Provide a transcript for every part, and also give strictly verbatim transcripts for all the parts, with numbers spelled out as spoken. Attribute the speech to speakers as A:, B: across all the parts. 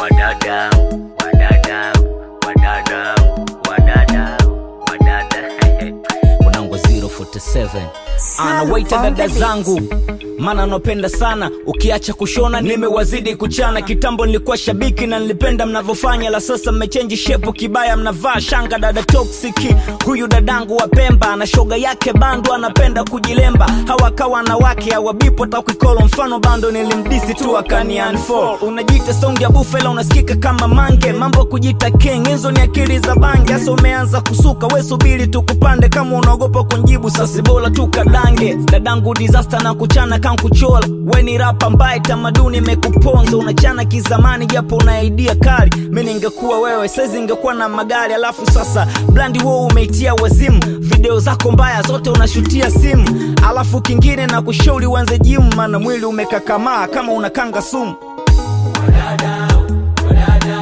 A: wadada, wadada, wadada, wadada, wadada. Unango zero forty seven anawaita dada zangu, mana nopenda sana. Ukiacha kushona nimewazidi kuchana. Kitambo nilikuwa shabiki na nilipenda mnavofanya, la sasa mmechange shape kibaya, mnavaa shanga. Dada toxic huyu dadangu wa Pemba, na shoga yake bando anapenda kujilemba. Hawakawa wanawake hawabipo takikolo, mfano bando nilimdisi tu akani unfollow. Unajita sound ya bufela unasikika kama mange, mambo kujita king hizo ni akili za bangi. Sasa umeanza kusuka, we subiri tukupande, kama unaogopa kunjibu sasa bora tukadange. Dadangu disaster na kuchana kan kuchola, we ni rapa mbaye tamaduni mekuponza. Unachana kizamani japo una idea kali, mimi ningekuwa wewe saizi ningekuwa na magari. Alafu sasa blandi wewe umeitia wazimu, video zako mbaya zote unashutia simu. Alafu kingine na kushauri uanze gym, maana mwili umekakamaa kama unakanga sumu. Wadada, wadada,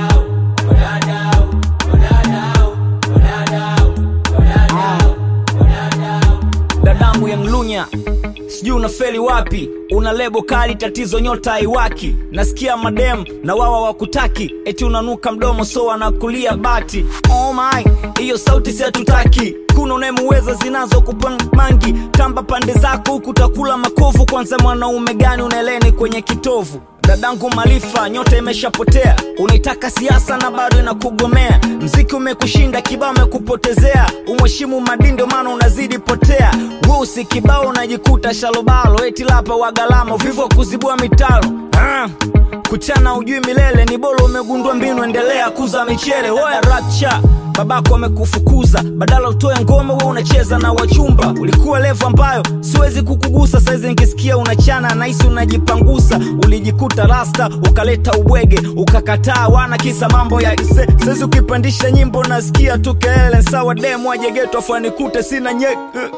A: wadada, wadada, wadada, wadada, wadada. Dadangu ya Mlunya, sijui unafeli wapi, una lebo kali tatizo nyota haiwaki. Nasikia madem na wawa wakutaki, eti unanuka mdomo so wanakulia bati. Oh my, hiyo sauti si hatutaki. Kuna unayemuweza zinazo kupangi, kamba pande zako huku utakula makovu. Kwanza mwanaume gani unaeleni kwenye kitovu? Dadangu Malifa nyota imeshapotea, unaitaka siasa na bado inakugomea. Mziki umekushinda kibao umekupotezea, umheshimu madindo maana unazidi potea. Wewe usikibao unajikuta shalobalo, eti lapa wagalamo vivo kuzibua mitalo. Ah, kuchana ujui milele ni bolo, umegundua mbinu endelea kuza michele. Oya rapcha babako amekufukuza, badala utoe ngoma wewe unacheza na wachumba. Ulikuwa level ambayo siwezi kukugusa, saizi nikisikia unachana nahisi unajipangusa. Ulijikuta rasta ukaleta ubwege, ukakataa wana kisa mambo ya ise. Saizi ukipandisha nyimbo nasikia tu kelele, sawa demo ajegeto afanikute sina nyek.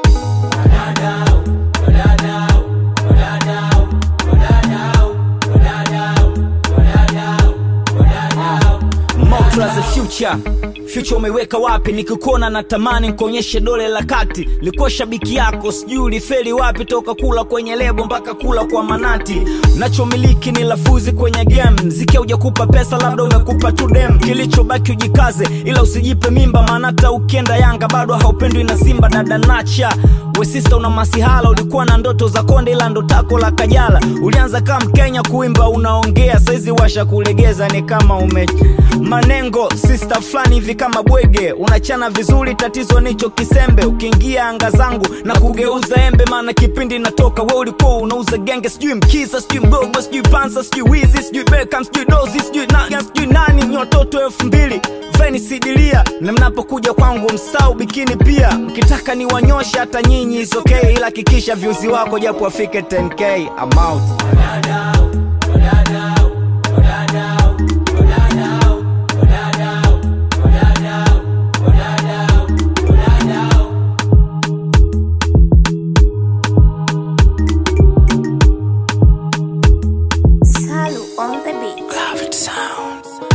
A: Wadada, wadada, wadada, wadada, wadada, wadada, wadada. Motra the future, future umeweka wapi? Nikikuona natamani nikuonyeshe dole la kati. Likuwa shabiki yako sijui ulifeli wapi, toka kula kwenye lebo mpaka kula kwa manati. Nachomiliki ni lafuzi kwenye game, mziki hujakupa pesa labda umekupa tu dem. Kilichobaki ujikaze ila usijipe mimba, maana hata ukienda Yanga bado haupendwi na Simba. Dada Nacha we sister una masihala, ulikuwa na ndoto za konde ila ndo tako la Kajala. Ulianza kama Mkenya kuimba unaongea, saizi washa kulegeza ni kama ume manengo. Sister flani hivi kama bwege, unachana vizuri tatizo nicho kisembe. Ukiingia anga zangu na kugeuza embe, maana kipindi natoka wewe ulikuwa unauza genge. Sijui Mkisa, sijui Mgogo, sijui Panza, sijui Wizi, sijui Beckham, sijui Dozi, sijui nani, sijui nani. Ni watoto elfu mbili Veni sidilia, na mnapokuja kwangu msau bikini pia. Mkitaka ni wanyosha hata nyinyi is okay, ila kikisha views wako japo afike ten K. I'm out. Wadada, wadada, wadada, wadada, wadada, wadada, wadada, wadada.
B: Salu on the beat.
A: Love it sounds.